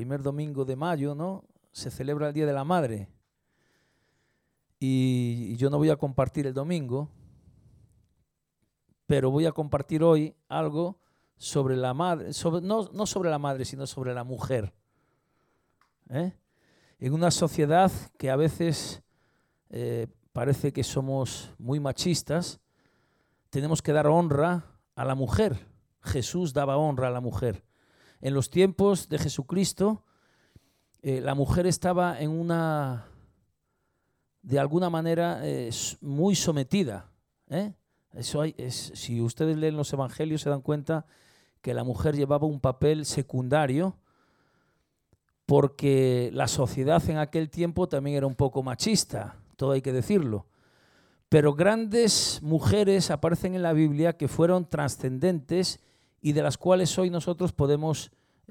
primer domingo de mayo, ¿no?, se celebra el Día de la Madre. Y yo no voy a compartir el domingo, pero voy a compartir hoy algo sobre la madre, no sobre la madre, sino sobre la mujer. En una sociedad que a veces parece que somos muy machistas, tenemos que dar honra a la mujer. Jesús daba honra a la mujer. En los tiempos de Jesucristo, la mujer estaba en una, de alguna manera, muy sometida. Si ustedes leen los evangelios se dan cuenta que la mujer llevaba un papel secundario, porque la sociedad en aquel tiempo también era un poco machista, todo hay que decirlo. Pero grandes mujeres aparecen en la Biblia que fueron trascendentes y de las cuales hoy nosotros podemos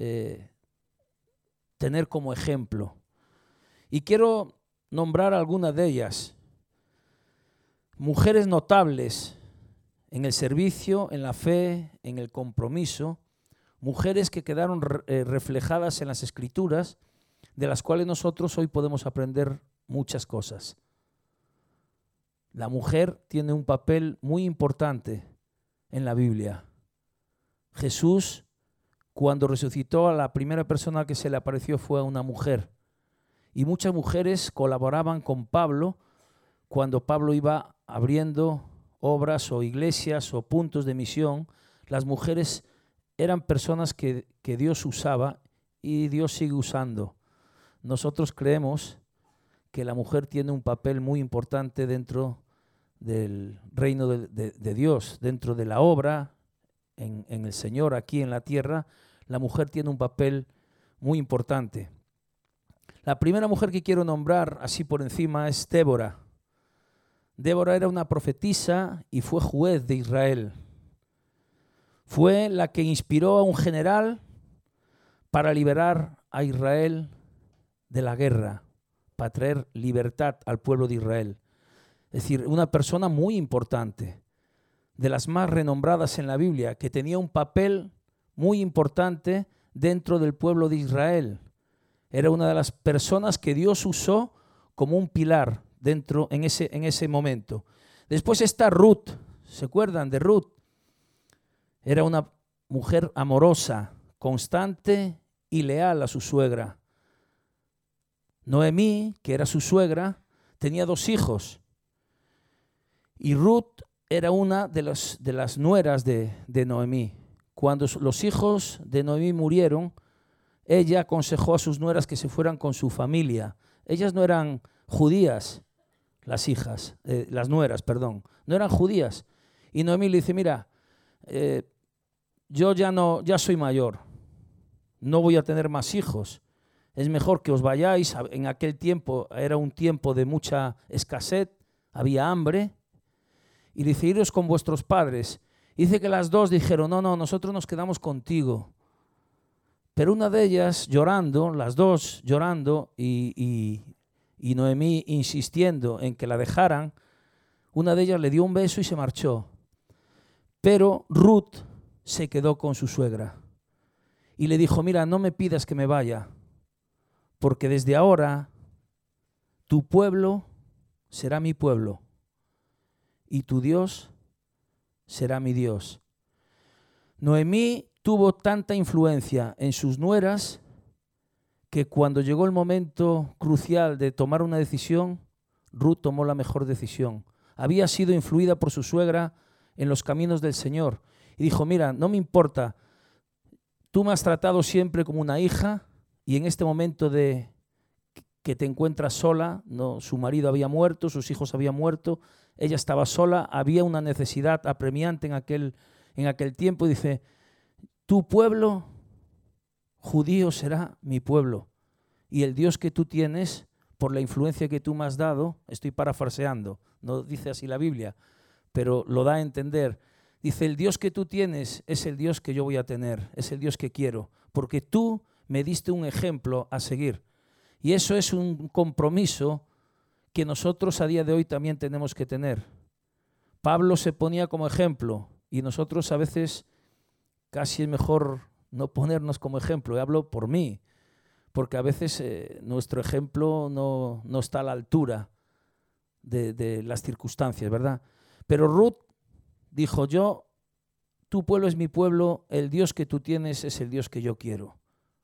tener como ejemplo. Y quiero nombrar algunas de ellas. Mujeres notables en el servicio, en la fe, en el compromiso. Mujeres que quedaron reflejadas en las Escrituras, de las cuales nosotros hoy podemos aprender muchas cosas. La mujer tiene un papel muy importante en la Biblia. Jesús, cuando resucitó, a la primera persona que se le apareció fue a una mujer. Y muchas mujeres colaboraban con Pablo cuando Pablo iba abriendo obras o iglesias o puntos de misión. Las mujeres eran personas que Dios usaba y Dios sigue usando. Nosotros creemos que la mujer tiene un papel muy importante dentro del reino de Dios, dentro de la obra, en el Señor aquí en la tierra. La mujer tiene un papel muy importante. La primera mujer que quiero nombrar así por encima es Débora. Débora era una profetisa y fue juez de Israel. Fue la que inspiró a un general para liberar a Israel de la guerra, para traer libertad al pueblo de Israel. Es decir, una persona muy importante, de las más renombradas en la Biblia, que tenía un papel muy importante dentro del pueblo de Israel. Era una de las personas que Dios usó como un pilar dentro en ese momento. Después está Ruth. ¿Se acuerdan de Ruth? Era una mujer amorosa, constante y leal a su suegra. Noemí, que era su suegra, tenía 2 hijos. Y Ruth era una de las nueras de Noemí. Cuando los hijos de Noemí murieron, ella aconsejó a sus nueras que se fueran con su familia. Ellas no eran judías, las nueras, no eran judías. Y Noemí le dice, mira, yo ya soy mayor, no voy a tener más hijos. Es mejor que os vayáis. En aquel tiempo era un tiempo de mucha escasez, había hambre. Y dice, iros con vuestros padres. Y dice que las 2 dijeron, no, nosotros nos quedamos contigo. Pero una de ellas llorando, las 2 llorando y Noemí insistiendo en que la dejaran, una de ellas le dio un beso y se marchó. Pero Ruth se quedó con su suegra y le dijo, mira, no me pidas que me vaya, porque desde ahora tu pueblo será mi pueblo y tu Dios será mi Dios. Noemí tuvo tanta influencia en sus nueras que cuando llegó el momento crucial de tomar una decisión, Ruth tomó la mejor decisión. Había sido influida por su suegra en los caminos del Señor y dijo, mira, no me importa, tú me has tratado siempre como una hija y en este momento de que te encuentras sola, no, su marido había muerto, sus hijos habían muerto, ella estaba sola, había una necesidad apremiante en aquel tiempo y dice, tu pueblo judío será mi pueblo y el Dios que tú tienes, por la influencia que tú me has dado, estoy parafraseando, no dice así la Biblia, pero lo da a entender. Dice, el Dios que tú tienes es el Dios que yo voy a tener, es el Dios que quiero, porque tú me diste un ejemplo a seguir. Y eso es un compromiso que nosotros a día de hoy también tenemos que tener. Pablo se ponía como ejemplo y nosotros a veces casi es mejor no ponernos como ejemplo. Y hablo por mí, porque a veces nuestro ejemplo no está a la altura de las circunstancias, ¿verdad? Pero Ruth dijo, tu pueblo es mi pueblo, el Dios que tú tienes es el Dios que yo quiero.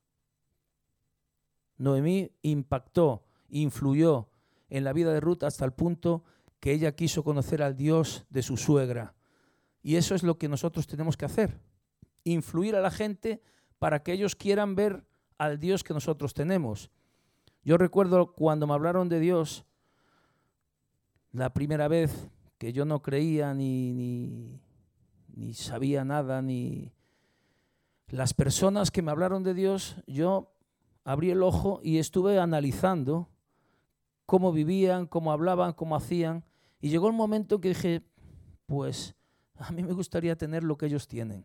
Noemí impactó, influyó en la vida de Ruth hasta el punto que ella quiso conocer al Dios de su suegra. Y eso es lo que nosotros tenemos que hacer, influir a la gente para que ellos quieran ver al Dios que nosotros tenemos. Yo recuerdo cuando me hablaron de Dios, la primera vez que yo no creía ni sabía nada, ni las personas que me hablaron de Dios, yo abrí el ojo y estuve analizando cómo vivían, cómo hablaban, cómo hacían, y llegó el momento en que dije, pues a mí me gustaría tener lo que ellos tienen.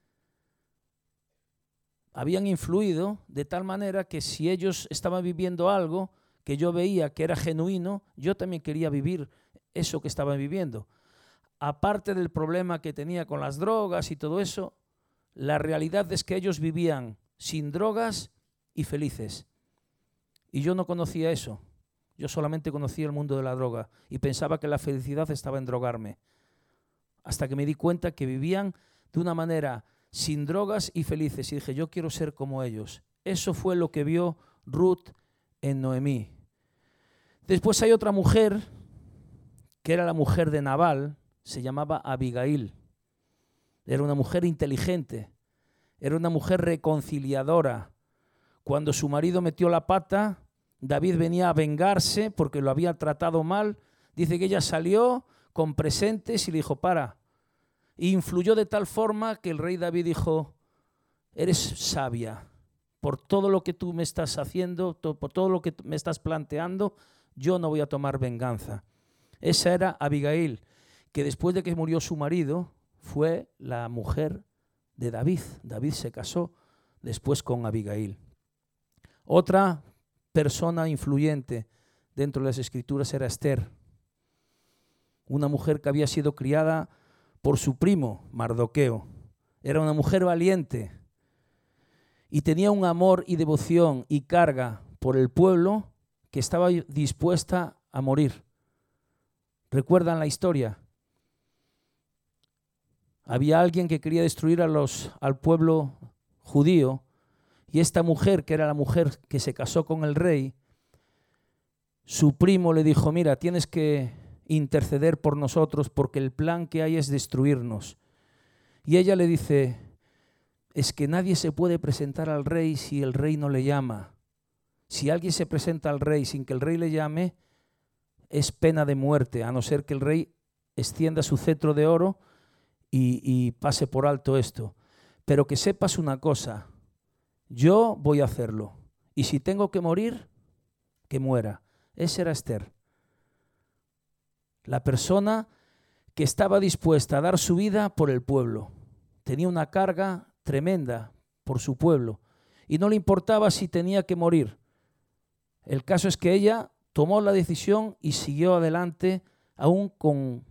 Habían influido de tal manera que si ellos estaban viviendo algo que yo veía que era genuino, yo también quería vivir eso que estaban viviendo. Aparte del problema que tenía con las drogas y todo eso, la realidad es que ellos vivían sin drogas y felices. Y yo no conocía eso. Yo solamente conocía el mundo de la droga y pensaba que la felicidad estaba en drogarme. Hasta que me di cuenta que vivían de una manera sin drogas y felices. Y dije, yo quiero ser como ellos. Eso fue lo que vio Ruth en Noemí. Después hay otra mujer, que era la mujer de Nabal, se llamaba Abigail. Era una mujer inteligente, era una mujer reconciliadora. Cuando su marido metió la pata, David venía a vengarse porque lo había tratado mal. Dice que ella salió con presentes y le dijo, para. Y influyó de tal forma que el rey David dijo, eres sabia. Por todo lo que tú me estás haciendo, por todo lo que me estás planteando, yo no voy a tomar venganza. Esa era Abigail, que después de que murió su marido, fue la mujer de David. David se casó después con Abigail. Otra persona influyente dentro de las Escrituras era Esther, una mujer que había sido criada por su primo Mardoqueo. Era una mujer valiente y tenía un amor y devoción y carga por el pueblo que estaba dispuesta a morir. ¿Recuerdan la historia? Había alguien que quería destruir al pueblo judío, y esta mujer, que era la mujer que se casó con el rey, su primo le dijo, mira, tienes que interceder por nosotros porque el plan que hay es destruirnos. Y ella le dice, es que nadie se puede presentar al rey si el rey no le llama. Si alguien se presenta al rey sin que el rey le llame, es pena de muerte, a no ser que el rey extienda su cetro de oro y pase por alto esto. Pero que sepas una cosa, yo voy a hacerlo. Y si tengo que morir, que muera. Esa era Esther. La persona que estaba dispuesta a dar su vida por el pueblo. Tenía una carga tremenda por su pueblo. Y no le importaba si tenía que morir. El caso es que ella tomó la decisión y siguió adelante, aún con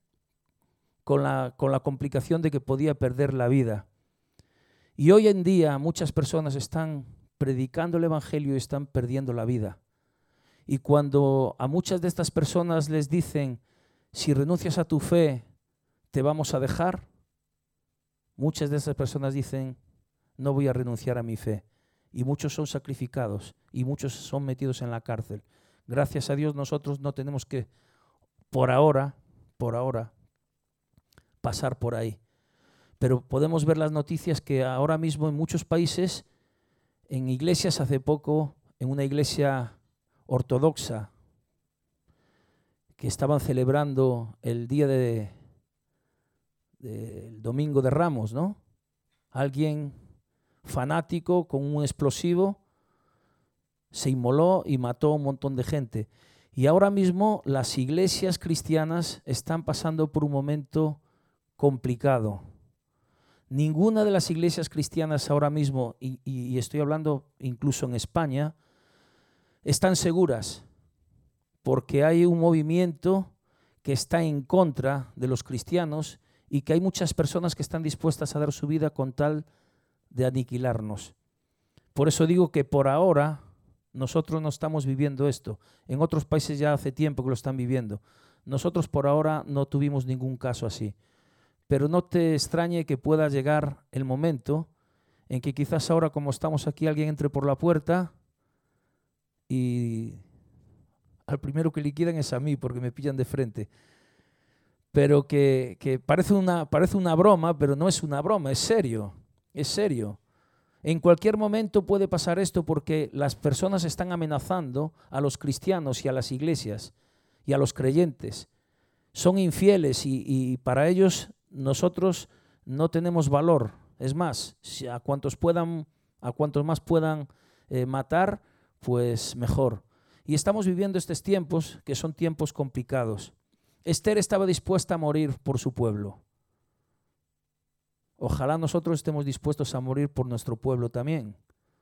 la complicación de que podía perder la vida. Y hoy en día muchas personas están predicando el evangelio y están perdiendo la vida. Y cuando a muchas de estas personas les dicen, si renuncias a tu fe, te vamos a dejar, muchas de esas personas dicen, no voy a renunciar a mi fe. Y muchos son sacrificados y muchos son metidos en la cárcel. Gracias a Dios nosotros no tenemos que, por ahora, pasar por ahí. Pero podemos ver las noticias que ahora mismo en muchos países, en iglesias, hace poco, en una iglesia ortodoxa, que estaban celebrando el día del Domingo de Ramos, ¿no? Alguien fanático con un explosivo se inmoló y mató a un montón de gente. Y ahora mismo las iglesias cristianas están pasando por un momento complicado. Ninguna de las iglesias cristianas ahora mismo, y estoy hablando incluso en España, están seguras, porque hay un movimiento que está en contra de los cristianos y que hay muchas personas que están dispuestas a dar su vida con tal de aniquilarnos. Por eso digo que por ahora Nosotros no estamos viviendo esto. En otros países ya hace tiempo que lo están viviendo. Nosotros por ahora no tuvimos ningún caso así. Pero no te extrañe que pueda llegar el momento en que quizás ahora, como estamos aquí, alguien entre por la puerta y al primero que liquidan es a mí porque me pillan de frente. Pero que parece una broma, pero no es una broma, es serio, es serio. En cualquier momento puede pasar esto porque las personas están amenazando a los cristianos y a las iglesias y a los creyentes. Son infieles y para ellos nosotros no tenemos valor. Es más, a cuantos más puedan matar, pues mejor. Y estamos viviendo estos tiempos que son tiempos complicados. Esther estaba dispuesta a morir por su pueblo. Ojalá nosotros estemos dispuestos a morir por nuestro pueblo también.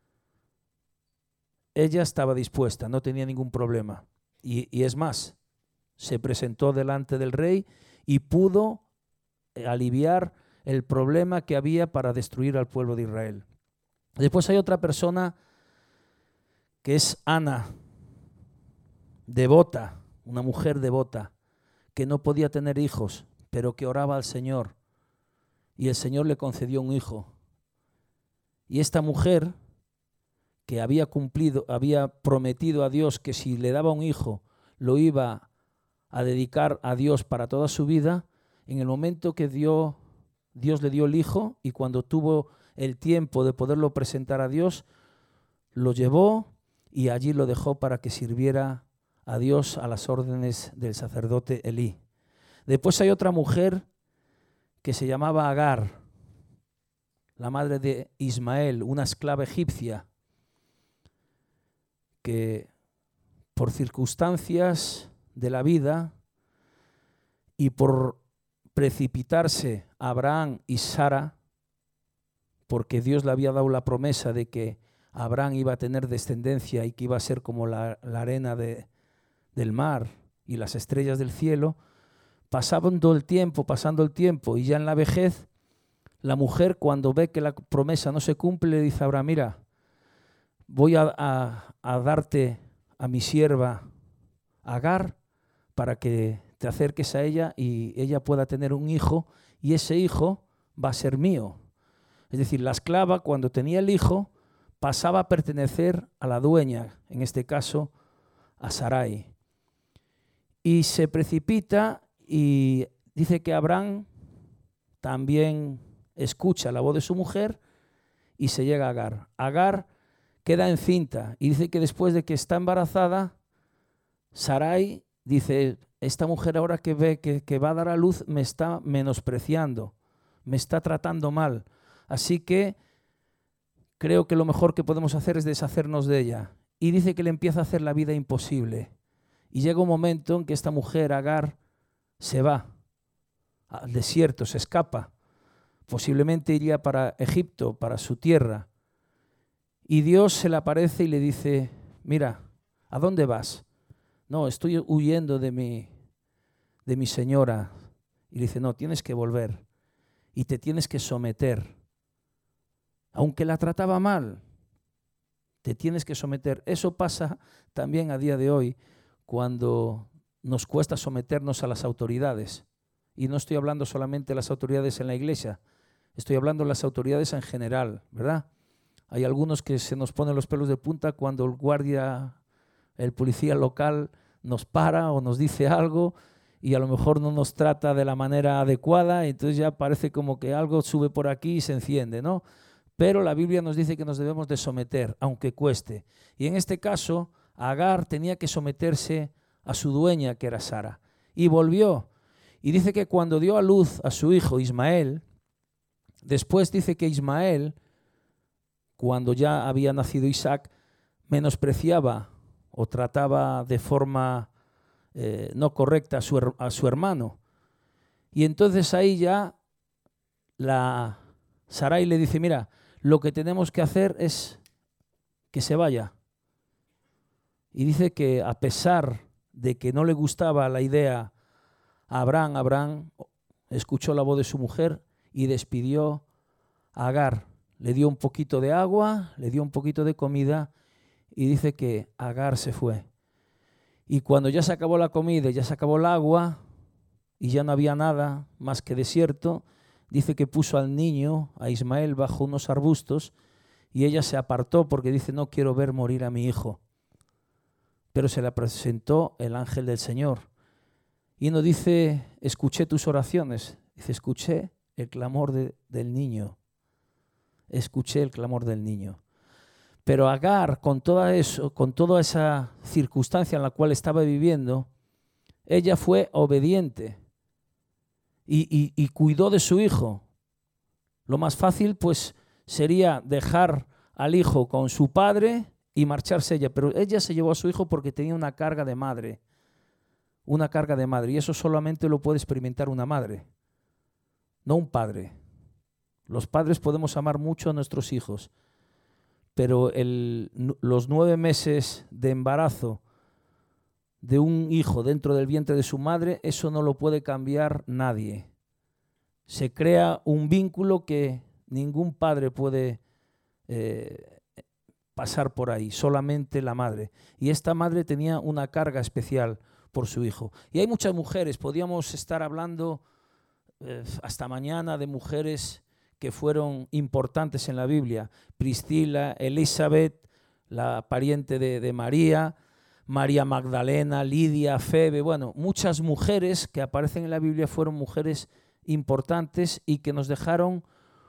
Ella estaba dispuesta, no tenía ningún problema. Y es más, se presentó delante del rey y pudo aliviar el problema que había para destruir al pueblo de Israel. Después hay otra persona que es Ana, devota, una mujer devota, que no podía tener hijos, pero que oraba al Señor. Y el Señor le concedió un hijo. Y esta mujer, que había prometido a Dios que si le daba un hijo, lo iba a dedicar a Dios para toda su vida, en el momento que Dios le dio el hijo y cuando tuvo el tiempo de poderlo presentar a Dios, lo llevó y allí lo dejó para que sirviera a Dios a las órdenes del sacerdote Elí. Después hay otra mujer que se llamaba Agar, la madre de Ismael, una esclava egipcia, que por circunstancias de la vida y por precipitarse Abraham y Sara, porque Dios le había dado la promesa de que Abraham iba a tener descendencia y que iba a ser como la arena del mar y las estrellas del cielo, pasando el tiempo y ya en la vejez, la mujer cuando ve que la promesa no se cumple le dice a Abraham, mira, voy a darte a mi sierva Agar para que te acerques a ella y ella pueda tener un hijo y ese hijo va a ser mío. Es decir, la esclava cuando tenía el hijo pasaba a pertenecer a la dueña, en este caso a Sarai. Y se precipita y dice que Abraham también escucha la voz de su mujer y se llega a Agar. Agar queda encinta y dice que después de que está embarazada, Sarai dice, esta mujer ahora que ve que va a dar a luz me está menospreciando, me está tratando mal. Así que creo que lo mejor que podemos hacer es deshacernos de ella. Y dice que le empieza a hacer la vida imposible. Y llega un momento en que esta mujer, Agar, se va al desierto, se escapa. Posiblemente iría para Egipto, para su tierra. Y Dios se le aparece y le dice, mira, ¿a dónde vas? No, estoy huyendo de mi señora. Y le dice, no, tienes que volver y te tienes que someter. Aunque la trataba mal, te tienes que someter. Eso pasa también a día de hoy cuando nos cuesta someternos a las autoridades. Y no estoy hablando solamente de las autoridades en la iglesia, estoy hablando de las autoridades en general, ¿verdad? Hay algunos que se nos ponen los pelos de punta cuando el guardia, el policía local nos para o nos dice algo y a lo mejor no nos trata de la manera adecuada, entonces ya parece como que algo sube por aquí y se enciende, ¿no? Pero la Biblia nos dice que nos debemos de someter, aunque cueste. Y en este caso, Agar tenía que someterse a su dueña, que era Sara. Y volvió. Y dice que cuando dio a luz a su hijo Ismael, después dice que Ismael, cuando ya había nacido Isaac, menospreciaba o trataba de forma no correcta a su hermano. Y entonces ahí ya Sarai le dice, mira, lo que tenemos que hacer es que se vaya. Y dice que a pesar de que no le gustaba la idea a Abraham escuchó la voz de su mujer y despidió a Agar. Le dio un poquito de agua, le dio un poquito de comida y dice que Agar se fue. Y cuando ya se acabó la comida, ya se acabó el agua y ya no había nada más que desierto, dice que puso al niño, a Ismael, bajo unos arbustos y ella se apartó porque dice, no quiero ver morir a mi hijo. Pero se le presentó el ángel del Señor. Y no dice, escuché tus oraciones. Dice, escuché el clamor del niño. Escuché el clamor del niño. Pero Agar, con todo eso, con toda esa circunstancia en la cual estaba viviendo, ella fue obediente y cuidó de su hijo. Lo más fácil, pues, sería dejar al hijo con su padre y marcharse ella. Pero ella se llevó a su hijo porque tenía una carga de madre. Una carga de madre. Y eso solamente lo puede experimentar una madre, no un padre. Los padres podemos amar mucho a nuestros hijos, pero los 9 meses de embarazo de un hijo dentro del vientre de su madre, eso no lo puede cambiar nadie. Se crea un vínculo que ningún padre puede pasar por ahí, solamente la madre. Y esta madre tenía una carga especial por su hijo. Y hay muchas mujeres, podríamos estar hablando hasta mañana de mujeres que fueron importantes en la Biblia. Priscila, Elizabeth, la pariente de María, María Magdalena, Lidia, Febe, bueno, muchas mujeres que aparecen en la Biblia fueron mujeres importantes y que nos dejaron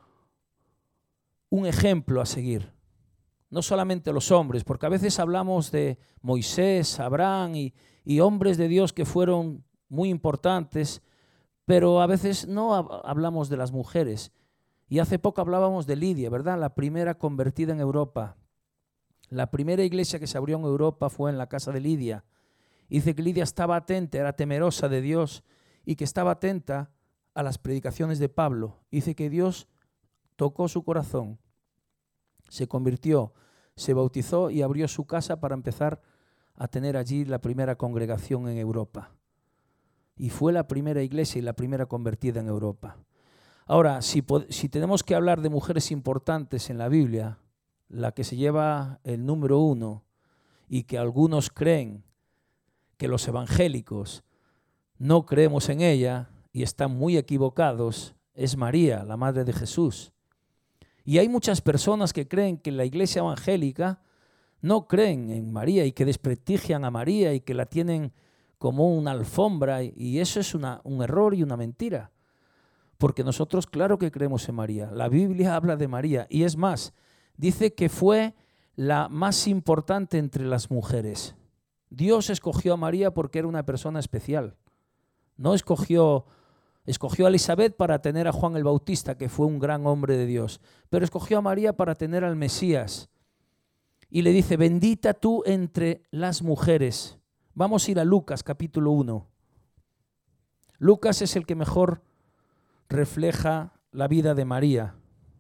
un ejemplo a seguir. No solamente los hombres, porque a veces hablamos de Moisés, Abraham y hombres de Dios que fueron muy importantes, pero a veces no hablamos de las mujeres. Y hace poco hablábamos de Lidia, ¿verdad? La primera convertida en Europa. La primera iglesia que se abrió en Europa fue en la casa de Lidia. Dice que Lidia estaba atenta, era temerosa de Dios y que estaba atenta a las predicaciones de Pablo. Dice que Dios tocó su corazón, se convirtió, se bautizó y abrió su casa para empezar a tener allí la primera congregación en Europa. Y fue la primera iglesia y la primera convertida en Europa. Ahora, si tenemos que hablar de mujeres importantes en la Biblia, la que se lleva el número 1 y que algunos creen que los evangélicos no creemos en ella y están muy equivocados, es María, la madre de Jesús. Y hay muchas personas que creen que la iglesia evangélica no creen en María y que desprestigian a María y que la tienen como una alfombra, y eso es un error y una mentira. Porque nosotros claro que creemos en María. La Biblia habla de María y es más, dice que fue la más importante entre las mujeres. Dios escogió a María porque era una persona especial. No escogió a Elizabeth para tener a Juan el Bautista, que fue un gran hombre de Dios, pero escogió a María para tener al Mesías. Y le dice, bendita tú entre las mujeres. Vamos a ir a Lucas capítulo 1. Lucas es el que mejor refleja la vida de María.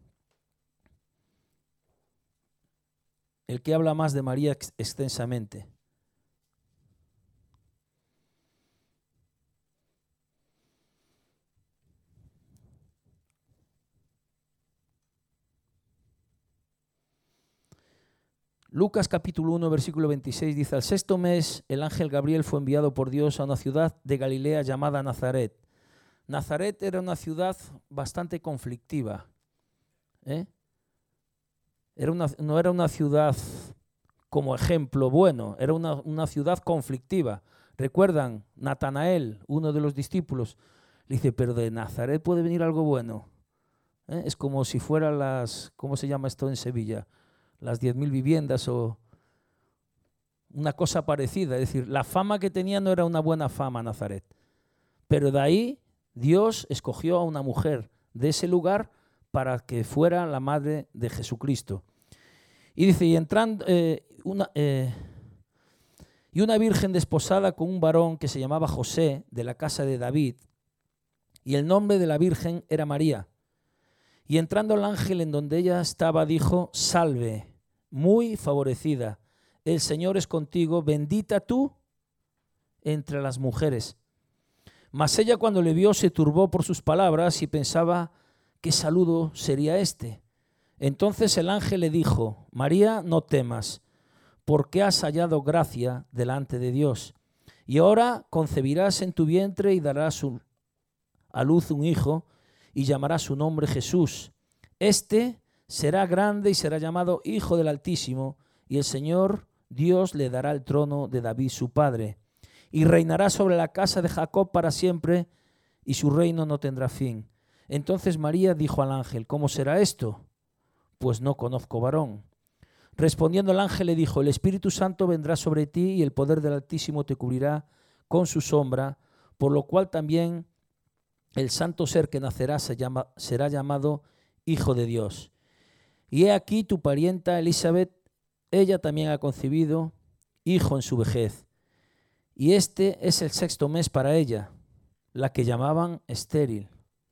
El que habla más de María extensamente. Lucas capítulo 1, versículo 26 dice, al 6º mes el ángel Gabriel fue enviado por Dios a una ciudad de Galilea llamada Nazaret. Nazaret era una ciudad bastante conflictiva. No era una ciudad como ejemplo bueno, era una ciudad conflictiva. ¿Recuerdan? Natanael, uno de los discípulos, le dice, pero de Nazaret puede venir algo bueno. Es como si fuera ¿cómo se llama esto en Sevilla? Las 10.000 viviendas o una cosa parecida. Es decir, la fama que tenía no era una buena fama Nazaret. Pero de ahí Dios escogió a una mujer de ese lugar para que fuera la madre de Jesucristo. Y dice, y una virgen desposada con un varón que se llamaba José, de la casa de David, y el nombre de la virgen era María. Y entrando el ángel en donde ella estaba, dijo, salve, muy favorecida, el Señor es contigo, bendita tú entre las mujeres. Mas ella cuando le vio se turbó por sus palabras y pensaba, ¿qué saludo sería este? Entonces el ángel le dijo, María, no temas, porque has hallado gracia delante de Dios. Y ahora concebirás en tu vientre y darás a luz un hijo, y llamarás su nombre Jesús. Este será grande y será llamado Hijo del Altísimo, y el Señor Dios le dará el trono de David su padre, y reinará sobre la casa de Jacob para siempre, y su reino no tendrá fin. Entonces María dijo al ángel: ¿Cómo será esto? Pues no conozco varón. Respondiendo el ángel le dijo: el Espíritu Santo vendrá sobre ti y el poder del Altísimo te cubrirá con su sombra, por lo cual también el santo ser que nacerá será llamado Hijo de Dios. Y he aquí tu parienta Elizabeth, ella también ha concebido hijo en su vejez, y este es el 6º mes para ella, la que llamaban estéril,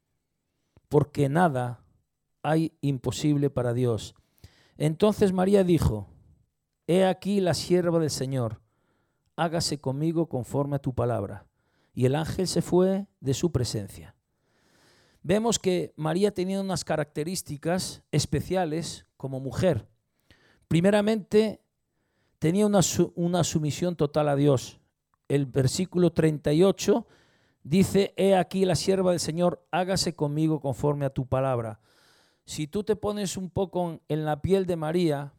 porque nada hay imposible para Dios. Entonces María dijo: he aquí la sierva del Señor, hágase conmigo conforme a tu palabra. Y el ángel se fue de su presencia. Vemos que María tenía unas características especiales como mujer. Primeramente, tenía una sumisión total a Dios. El versículo 38 dice: he aquí la sierva del Señor, hágase conmigo conforme a tu palabra. Si tú te pones un poco en la piel de María,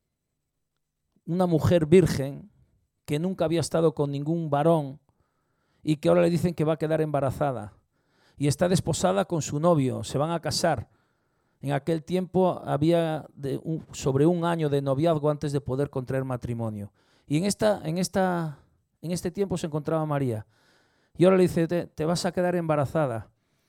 una mujer virgen que nunca había estado con ningún varón y que ahora le dicen que va a quedar embarazada y está desposada con su novio, se van a casar. En aquel tiempo había sobre un año de noviazgo antes de poder contraer matrimonio. Y en este tiempo se encontraba María. Y ahora le dice: te vas a quedar embarazada.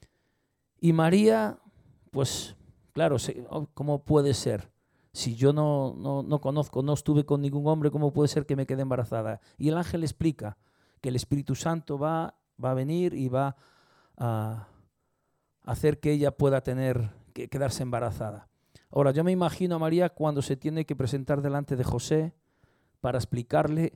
Y María, pues claro, ¿cómo puede ser? Si yo no conozco, no estuve con ningún hombre, ¿cómo puede ser que me quede embarazada? Y el ángel explica que el Espíritu Santo va a venir y va a hacer que ella pueda quedarse embarazada. Ahora, yo me imagino a María cuando se tiene que presentar delante de José para explicarle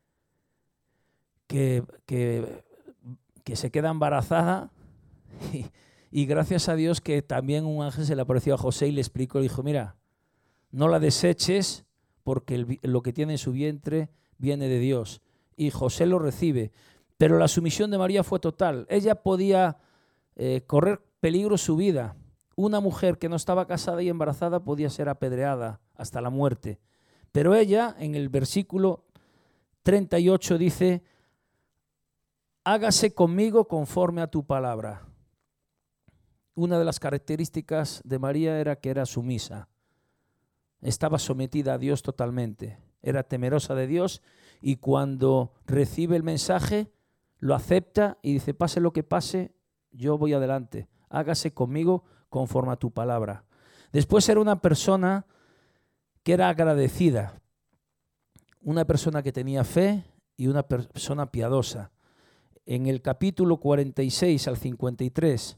que se queda embarazada y gracias a Dios que también un ángel se le apareció a José y le explicó, le dijo: mira, no la deseches porque lo que tiene en su vientre viene de Dios. Y José lo recibe. Pero la sumisión de María fue total. Ella podía correr peligro su vida. Una mujer que no estaba casada y embarazada podía ser apedreada hasta la muerte. Pero ella, en el versículo 38 dice: hágase conmigo conforme a tu palabra. Una de las características de María era que era sumisa. Estaba sometida a Dios totalmente. Era temerosa de Dios y cuando recibe el mensaje lo acepta y dice: pase lo que pase, yo voy adelante. Hágase conmigo conforme a tu palabra. Después era una persona que era agradecida, una persona que tenía fe y una persona piadosa. En el capítulo 46 al 53,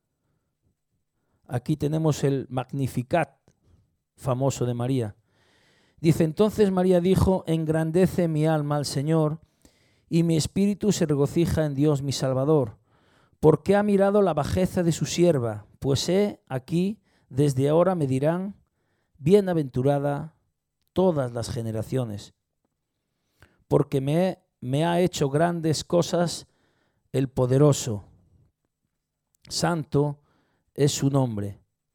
aquí tenemos el Magnificat famoso de María. Dice: entonces María dijo: engrandece mi alma al Señor, y mi espíritu se regocija en Dios mi Salvador, porque ha mirado la bajeza de su sierva, pues aquí desde ahora me dirán: bienaventurada todas las generaciones, porque me ha hecho grandes cosas el poderoso, santo es su nombre.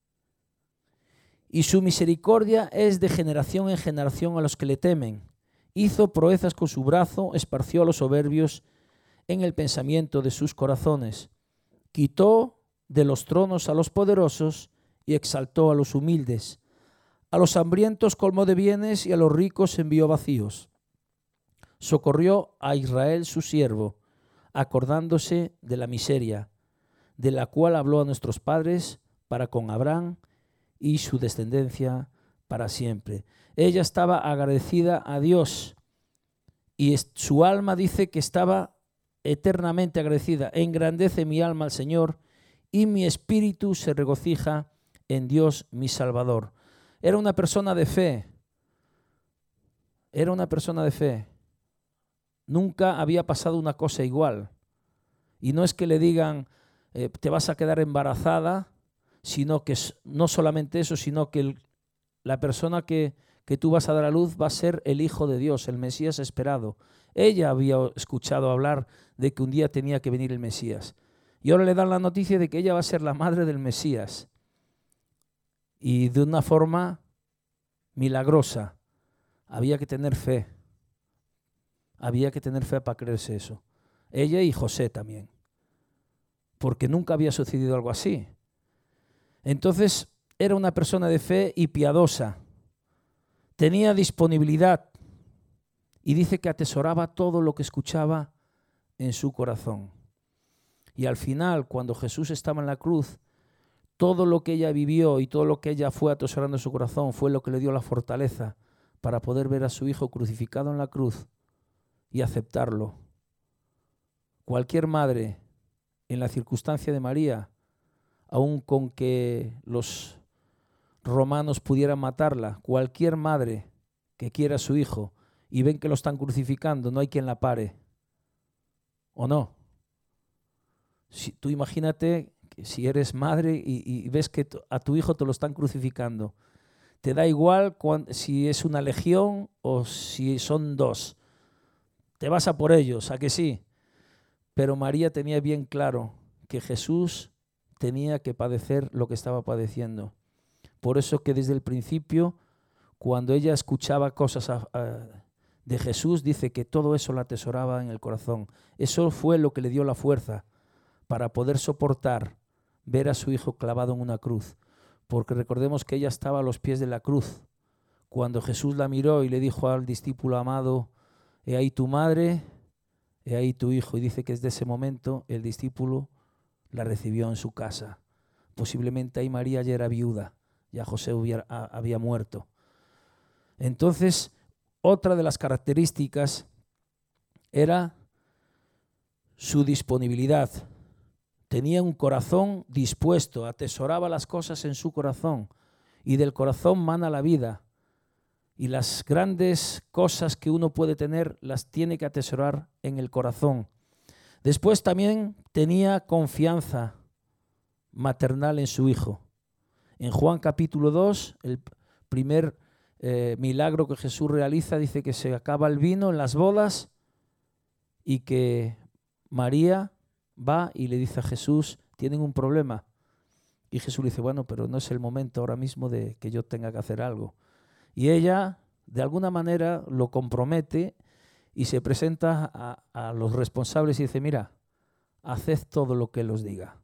Y su misericordia es de generación en generación a los que le temen. Hizo proezas con su brazo, esparció a los soberbios en el pensamiento de sus corazones. Quitó de los tronos a los poderosos y exaltó a los humildes. A los hambrientos colmó de bienes y a los ricos envió vacíos. Socorrió a Israel su siervo, acordándose de la miseria, de la cual habló a nuestros padres para con Abraham y su descendencia para siempre. Ella estaba agradecida a Dios y su alma dice que estaba eternamente agradecida. Engrandece mi alma al Señor y mi espíritu se regocija en Dios mi Salvador. Era una persona de fe. Era una persona de fe. Nunca había pasado una cosa igual. Y no es que le digan te vas a quedar embarazada, sino que no solamente eso, sino que la persona que que tú vas a dar a luz va a ser el Hijo de Dios, el Mesías esperado. Ella había escuchado hablar de que un día tenía que venir el Mesías. Y ahora le dan la noticia de que ella va a ser la madre del Mesías. Y de una forma milagrosa. Había que tener fe. Había que tener fe para creerse eso. Ella y José también. Porque nunca había sucedido algo así. Entonces era una persona de fe y piadosa. Tenía disponibilidad. Y dice que atesoraba todo lo que escuchaba en su corazón. Y al final, cuando Jesús estaba en la cruz, todo lo que ella vivió y todo lo que ella fue atesorando en su corazón fue lo que le dio la fortaleza para poder ver a su hijo crucificado en la cruz y aceptarlo. Cualquier madre, en la circunstancia de María, aun con que los romanos pudieran matarla, cualquier madre que quiera a su hijo y ven que lo están crucificando, no hay quien la pare. ¿O no? Si, tú imagínate que si eres madre y ves que a tu hijo te lo están crucificando. Te da igual si es una legión o si son dos. Te vas a por ellos, ¿a que sí? Pero María tenía bien claro que Jesús tenía que padecer lo que estaba padeciendo. Por eso que desde el principio, cuando ella escuchaba cosas de Jesús, dice que todo eso la atesoraba en el corazón. Eso fue lo que le dio la fuerza para poder soportar ver a su hijo clavado en una cruz. Porque recordemos que ella estaba a los pies de la cruz. Cuando Jesús la miró y le dijo al discípulo amado, he ahí tu madre, he ahí tu hijo. Y dice que desde ese momento el discípulo la recibió en su casa. Posiblemente ahí María ya era viuda, ya José había muerto. Entonces, otra de las características era su disponibilidad. Tenía un corazón dispuesto, atesoraba las cosas en su corazón y del corazón mana la vida. Y las grandes cosas que uno puede tener las tiene que atesorar en el corazón. Después también tenía confianza maternal en su hijo. En Juan capítulo 2, el primer milagro que Jesús realiza, dice que se acaba el vino en las bodas y que María va y le dice a Jesús, tienen un problema. Y Jesús le dice, bueno, pero no es el momento ahora mismo de que yo tenga que hacer algo. Y ella, de alguna manera, lo compromete y se presenta a los responsables y dice, mira, haced todo lo que él os diga.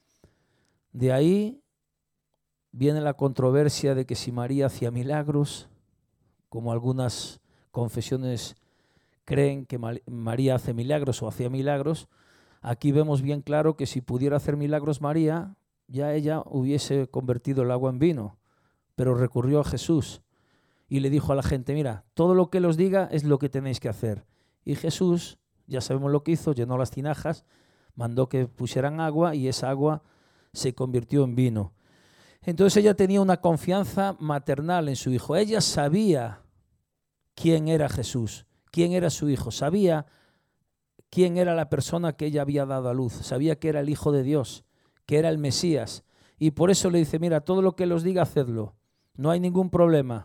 De ahí viene la controversia de que si María hacía milagros, como algunas confesiones creen que María hace milagros o hacía milagros. Aquí vemos bien claro que si pudiera hacer milagros María, ya ella hubiese convertido el agua en vino, pero recurrió a Jesús y le dijo a la gente, mira, todo lo que él os diga es lo que tenéis que hacer. Y Jesús, ya sabemos lo que hizo, llenó las tinajas, mandó que pusieran agua y esa agua se convirtió en vino. Entonces ella tenía una confianza maternal en su hijo. Ella sabía quién era Jesús, quién era su hijo, sabía quién era la persona que ella había dado a luz, sabía que era el Hijo de Dios, que era el Mesías. Y por eso le dice, mira, todo lo que él os diga, hacedlo. No hay ningún problema.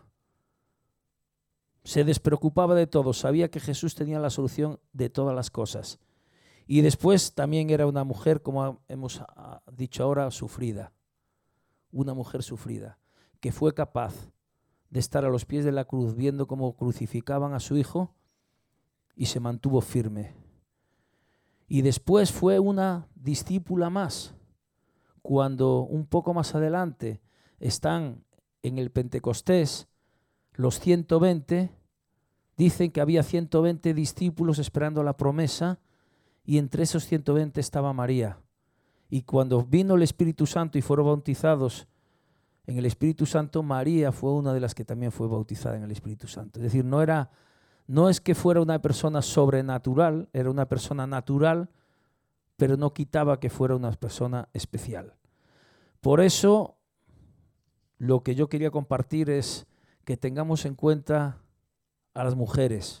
Se despreocupaba de todo, sabía que Jesús tenía la solución de todas las cosas. Y después también era una mujer, como hemos dicho ahora, sufrida. Una mujer sufrida, que fue capaz de estar a los pies de la cruz viendo cómo crucificaban a su hijo y se mantuvo firme. Y después fue una discípula más. Cuando un poco más adelante están en el Pentecostés los 120, dicen que había 120 discípulos esperando la promesa y entre esos 120 estaba María. Y cuando vino el Espíritu Santo y fueron bautizados en el Espíritu Santo, María fue una de las que también fue bautizada en el Espíritu Santo. Es decir, no es que fuera una persona sobrenatural, era una persona natural, pero no quitaba que fuera una persona especial. Por eso, lo que yo quería compartir es que tengamos en cuenta a las mujeres,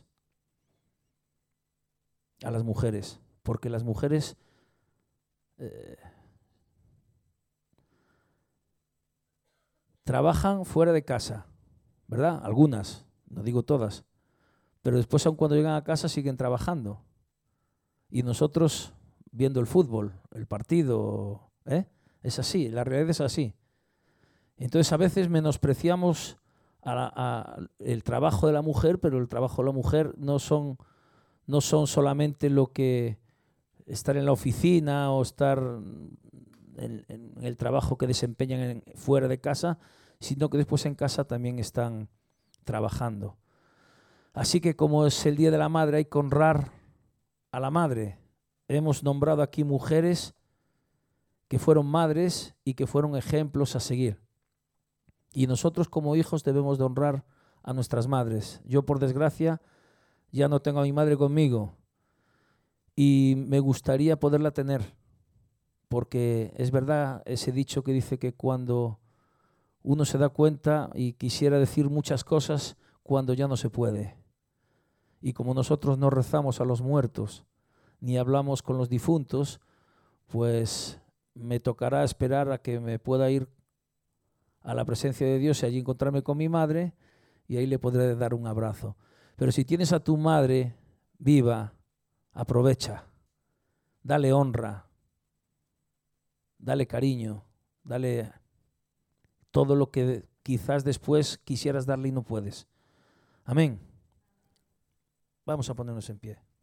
porque las mujeres trabajan fuera de casa, ¿verdad? Algunas, no digo todas. Pero después, aun cuando llegan a casa, siguen trabajando. Y nosotros viendo el fútbol, el partido, ¿eh? Es así, la realidad es así. Entonces a veces menospreciamos el trabajo de la mujer, pero el trabajo de la mujer no son solamente lo que estar en la oficina o estar en el trabajo que desempeñan fuera de casa, sino que después en casa también están trabajando. Así que como es el Día de la Madre, hay que honrar a la madre. Hemos nombrado aquí mujeres que fueron madres y que fueron ejemplos a seguir. Y nosotros como hijos debemos de honrar a nuestras madres. Yo, por desgracia, ya no tengo a mi madre conmigo y me gustaría poderla tener, porque es verdad ese dicho que dice que cuando uno se da cuenta y quisiera decir muchas cosas, cuando ya no se puede. Y como nosotros no rezamos a los muertos ni hablamos con los difuntos, pues me tocará esperar a que me pueda ir a la presencia de Dios y allí encontrarme con mi madre y ahí le podré dar un abrazo. Pero si tienes a tu madre viva, aprovecha, dale honra, dale cariño, dale todo lo que quizás después quisieras darle y no puedes. Amén. Vamos a ponernos en pie.